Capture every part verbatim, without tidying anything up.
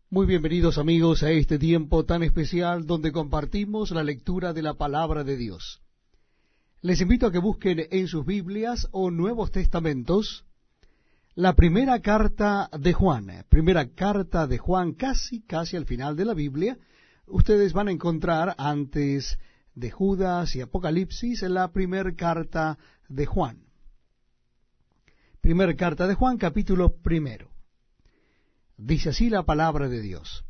Muy bienvenidos amigos a este tiempo tan especial donde compartimos la lectura de la palabra de Dios. Les invito a que busquen en sus Biblias o Nuevos Testamentos la primera carta de Juan, primera carta de Juan, casi, casi al final de la Biblia. Ustedes van a encontrar antes de Judas y Apocalipsis la primera carta de Juan. Primera carta de Juan, capítulo primero. Dice así la palabra de Dios.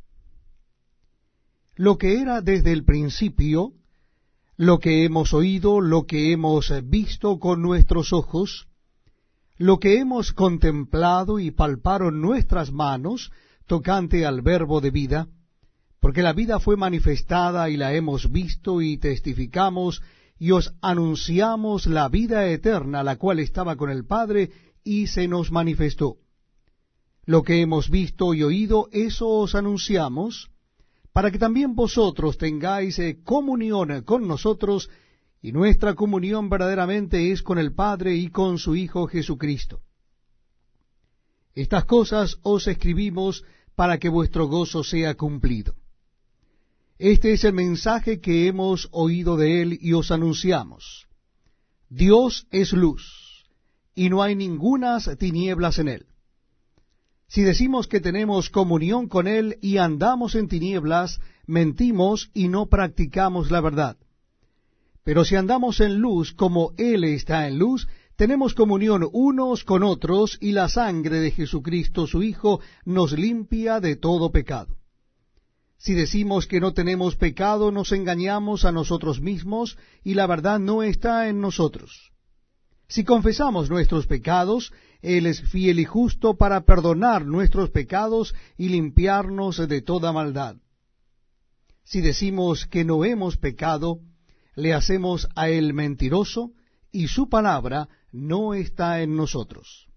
Lo que era desde el principio, lo que hemos oído, lo que hemos visto con nuestros ojos, lo que hemos contemplado y palparon nuestras manos tocante al verbo de vida, porque la vida fue manifestada y la hemos visto y testificamos y os anunciamos la vida eterna, la cual estaba con el Padre y se nos manifestó. Lo que hemos visto y oído, eso os anunciamos, para que también vosotros tengáis eh, comunión con nosotros, y nuestra comunión verdaderamente es con el Padre y con su Hijo Jesucristo. Estas cosas os escribimos para que vuestro gozo sea cumplido. Este es el mensaje que hemos oído de él y os anunciamos. Dios es luz, y no hay ningunas tinieblas en él. Si decimos que tenemos comunión con él y andamos en tinieblas, mentimos y no practicamos la verdad. Pero si andamos en luz como él está en luz, tenemos comunión unos con otros, y la sangre de Jesucristo su Hijo nos limpia de todo pecado. Si decimos que no tenemos pecado, nos engañamos a nosotros mismos, y la verdad no está en nosotros. Si confesamos nuestros pecados, Él es fiel y justo para perdonar nuestros pecados y limpiarnos de toda maldad. Si decimos que no hemos pecado, le hacemos a Él mentiroso, y su palabra no está en nosotros.